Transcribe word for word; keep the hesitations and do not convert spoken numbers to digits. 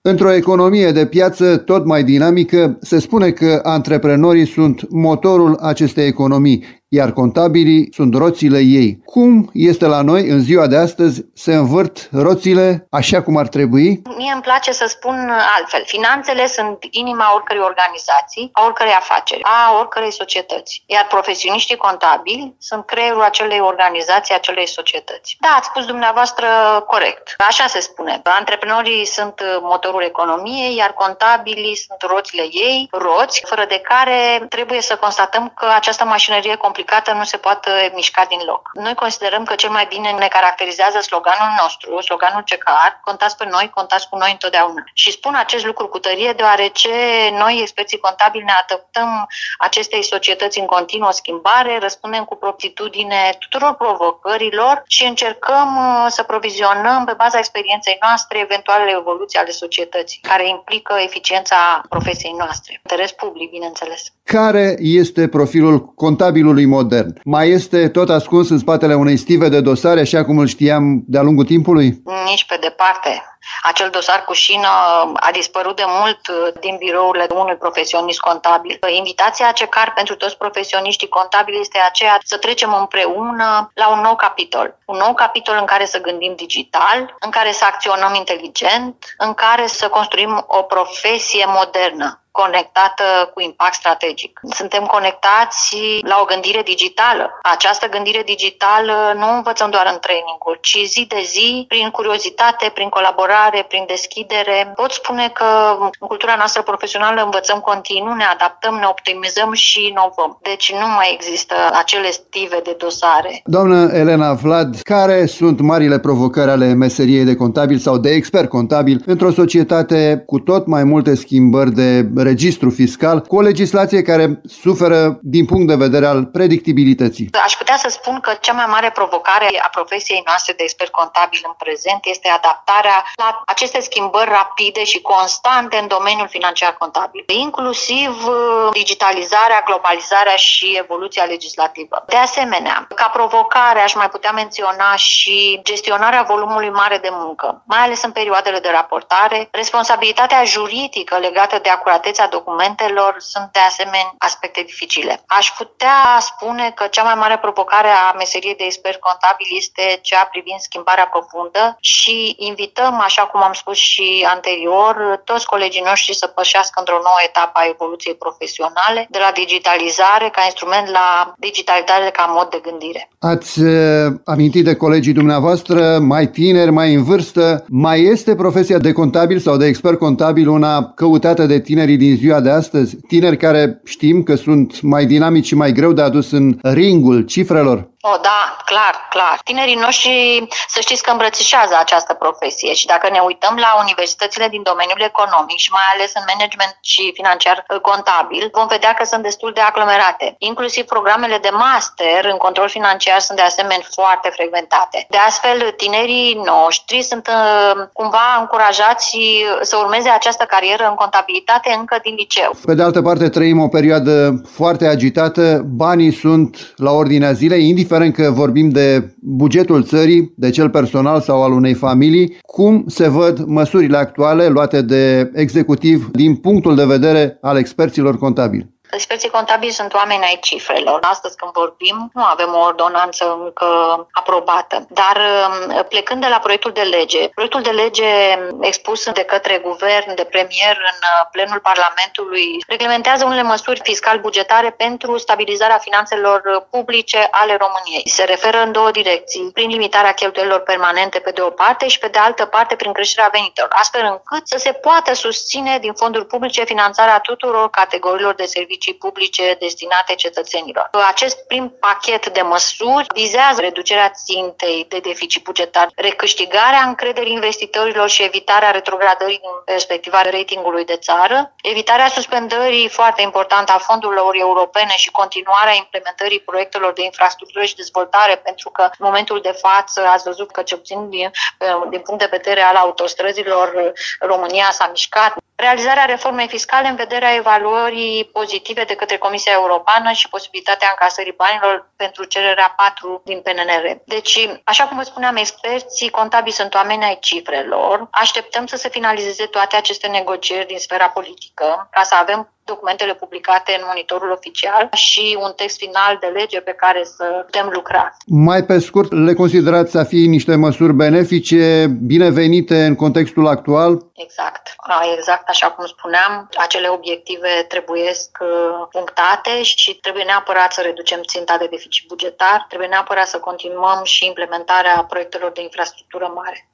Într-o economie de piață tot mai dinamică, se spune că antreprenorii sunt motorul acestei economii, iar contabilii sunt roțile ei. Cum este la noi în ziua de astăzi? Se învârt roțile așa cum ar trebui? Mie îmi place să spun altfel. Finanțele sunt inima oricărei organizații, a oricărei afaceri, a oricărei societăți. Iar profesioniștii contabili sunt creierul acelei organizații, acelei societăți. Da, ați spus dumneavoastră corect. Așa se spune. Antreprenorii sunt motorul economiei, iar contabilii sunt roțile ei, roți, fără de care trebuie să constatăm că această mașinărie complicată nu se poate mișca din loc. Noi considerăm că cel mai bine ne caracterizează sloganul nostru, sloganul C C A R, contați pe noi, contați cu noi întotdeauna. Și spun acest lucru cu tărie deoarece noi, experții contabili, ne adaptăm acestei societăți în continuă schimbare, răspundem cu promptitudine tuturor provocărilor și încercăm să provizionăm pe baza experienței noastre eventualele evoluții ale societății, care implică eficiența profesiei noastre. Interes public, bineînțeles. Care este profilul contabilului modern? Mai este tot ascuns în spatele unei stive de dosare, așa cum îl știam de-a lungul timpului? Nici pe departe. Acel dosar cu șină a dispărut de mult din birourile unui profesionist contabil. Invitația C C A R pentru toți profesioniștii contabili este aceea să trecem împreună la un nou capitol. Un nou capitol în care să gândim digital, în care să acționăm inteligent, în care să construim o profesie modernă, conectată cu impact strategic. Suntem conectați la o gândire digitală. Această gândire digitală nu învățăm doar în training-uri, ci zi de zi, prin curiozitate, prin colaborare, prin deschidere. Pot spune că în cultura noastră profesională învățăm continuu, ne adaptăm, ne optimizăm și inovăm. Deci nu mai există acele stive de dosare. Doamnă Elena Vlad, care sunt marile provocări ale meseriei de contabil sau de expert contabil într-o societate cu tot mai multe schimbări de registru fiscal, cu o legislație care suferă din punct de vedere al predictibilității? Aș putea să spun că cea mai mare provocare a profesiei noastre de expert contabil în prezent este adaptarea la aceste schimbări rapide și constante în domeniul financiar contabil, inclusiv digitalizarea, globalizarea și evoluția legislativă. De asemenea, ca provocare aș mai putea menționa și gestionarea volumului mare de muncă, mai ales în perioadele de raportare, responsabilitatea juridică legată de acuratețea documentelor sunt de asemenea aspecte dificile. Aș putea spune că cea mai mare provocare a meseriei de expert contabil este cea privind schimbarea profundă și invităm, așa cum am spus și anterior, toți colegii noștri să pășească într-o nouă etapă a evoluției profesionale, de la digitalizare ca instrument la digitalizare ca mod de gândire. Ați amintit de colegii dumneavoastră, mai tineri, mai în vârstă. Mai este profesia de contabil sau de expert contabil una căutată de tinerii din ziua de astăzi? Tineri care știm că sunt mai dinamici și mai greu de adus în ringul cifrelor? O, da, clar, clar. Tinerii noștri, să știți că îmbrățișează această profesie și dacă ne uităm la universitățile din domeniul economic și mai ales în management și financiar contabil, vom vedea că sunt destul de aglomerate. Inclusiv programele de master în control financiar sunt de asemenea foarte frecventate. De astfel, tinerii noștri sunt uh, cumva încurajați să urmeze această carieră în contabilitate încă din liceu. Pe de altă parte, trăim o perioadă foarte agitată, banii sunt la ordinea zilei, indiferent că vorbim de bugetul țării, de cel personal sau al unei familii. Cum se văd măsurile actuale luate de executiv din punctul de vedere al experților contabili? Experții contabili sunt oameni ai cifrelor. Astăzi când vorbim, nu avem o ordonanță încă aprobată. Dar plecând de la proiectul de lege, proiectul de lege expus de către guvern, de premier în plenul Parlamentului, reglementează unele măsuri fiscal-bugetare pentru stabilizarea finanțelor publice ale României. Se referă în două direcții, prin limitarea cheltuielilor permanente pe de o parte și pe de altă parte prin creșterea venitelor, astfel încât să se poată susține din fonduri publice finanțarea tuturor categoriilor de servicii publice destinate cetățenilor. Acest prim pachet de măsuri vizează reducerea țintei de deficit bugetar, recâștigarea încrederii investitorilor și evitarea retrogradării din perspectiva ratingului de țară, evitarea suspendării foarte importante a fondurilor europene și continuarea implementării proiectelor de infrastructură și dezvoltare, pentru că în momentul de față ați văzut că cel puțin din, din punct de vedere al autostrăzilor România s-a mișcat. Realizarea reformei fiscale în vederea evaluării pozitive obiective de către Comisia Europeană și posibilitatea încasării banilor pentru cererea patru din P N R. Deci, așa cum vă spuneam, experții contabili sunt oameni ai cifrelor. Așteptăm să se finalizeze toate aceste negocieri din sfera politică ca să avem documentele publicate în monitorul oficial și un text final de lege pe care să putem lucra. Mai pe scurt, le considerați a fi niște măsuri benefice, binevenite în contextul actual? Exact. Exact așa cum spuneam, acele obiective trebuie punctate și trebuie neapărat să reducem ținta de deficit bugetar, trebuie neapărat să continuăm și implementarea proiectelor de infrastructură mare.